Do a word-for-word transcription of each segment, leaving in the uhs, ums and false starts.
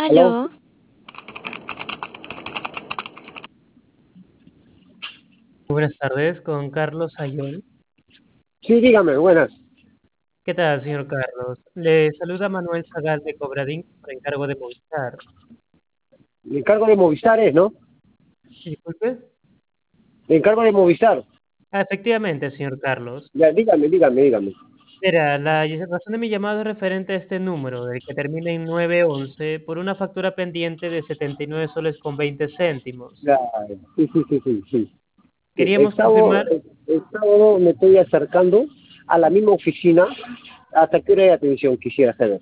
¿Aló? Aló, Buenas tardes, con Carlos Ayón. Sí, dígame, buenas. ¿Qué tal, señor Carlos? Le saluda Manuel Zagal de Cobradín por encargo de Movistar. El encargo de Movistar es, ¿no? Disculpe. El encargo de Movistar. Ah, efectivamente, señor Carlos. Ya, dígame, dígame, dígame. Mira, la razón de mi llamado es referente a este número, del que termina en nueve once, por una factura pendiente de setenta y nueve soles con veinte céntimos. Ya, sí, sí, sí, sí, sí. Sí, el Queríamos sábado, confirmar, el, el sábado me estoy acercando a la misma oficina. ¿Hasta qué hora de atención quisiera saber?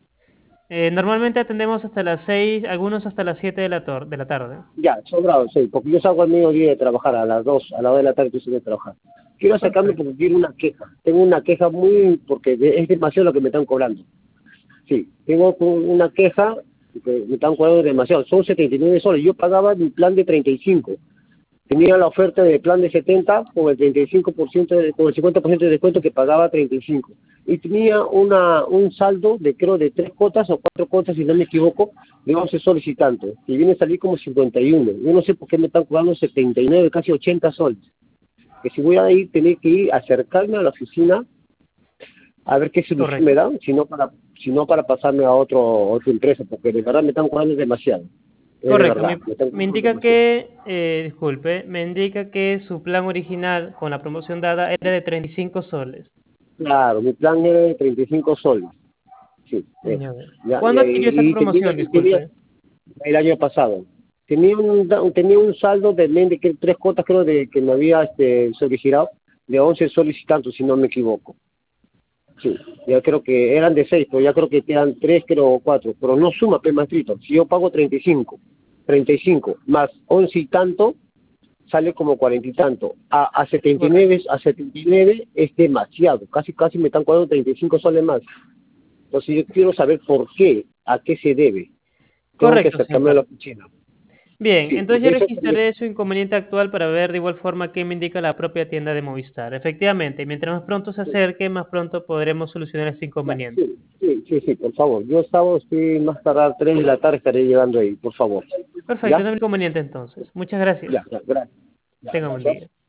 eh, normalmente atendemos hasta las seis, algunos hasta las siete de la, tor- de la tarde. Ya, sobrado, sí, porque yo salgo al mediodía de trabajar, a las dos, a la hora de la tarde estoy de trabajar. Quiero acercarme Perfecto. porque quiero una queja. Tengo una queja muy, porque de- es demasiado lo que me están cobrando. Sí, tengo un- una queja, que me están cobrando demasiado. Son setenta y nueve soles. Yo pagaba mi plan de treinta y cinco. Tenía la oferta de plan de setenta con el treinta y cinco por ciento de, con el cincuenta por ciento de descuento que pagaba treinta y cinco. Y tenía una un saldo de creo de tres cuotas o cuatro cuotas, si no me equivoco, de once solicitantes, que viene a salir como cincuenta y uno. Yo no sé por qué me están cobrando setenta y nueve, casi ochenta soles. Que si voy a ir, tener que ir, acercarme a la oficina a ver qué solución me Correcto. dan, sino para sino para pasarme a otro otra empresa, porque de verdad me están cobrando demasiado. Es de Correcto, verdad, me, me están me cobrando indica demasiado. que, eh, disculpe, me indica que su plan original con la promoción dada era de treinta y cinco soles. Claro, mi plan era de treinta y cinco soles. Sí, eso. Señor. Ya, ¿Cuándo adquirió esa y, y tenía, promoción? y tenía Disculpe. el año pasado. Tenía un, da- tenía un saldo de, de que tres cuotas, creo, de que me había este, solicitado, de once solicitantes, si no me equivoco. Sí, ya creo que eran de seis, pero ya creo que quedan tres, creo, o cuatro. Pero no suma, pues, maestrito. Si yo pago treinta y cinco, treinta y cinco más once y tanto, sale como cuarenta y tanto. A, a setenta y Correcto. nueve a setenta y nueve es demasiado. Casi, casi me están cobrando treinta y cinco soles más. Entonces yo quiero saber por qué, a qué se debe. Tengo que Correcto, señor acercarme a la Carlos. oficina. Bien, Sí, entonces porque yo eso sería... registraré su inconveniente actual para ver de igual forma qué me indica la propia tienda de Movistar. Efectivamente, mientras más pronto se Sí, acerque, más pronto podremos solucionar este ya, inconveniente. sí, sí, sí, sí, por favor. Yo estaba, estoy más tarde, tres de la tarde estaré llegando ahí, por favor. Perfecto, ¿Ya? no hay inconveniente entonces. Muchas gracias. Ya, ya, gracias. Ya, Tenga un buen gracias. día.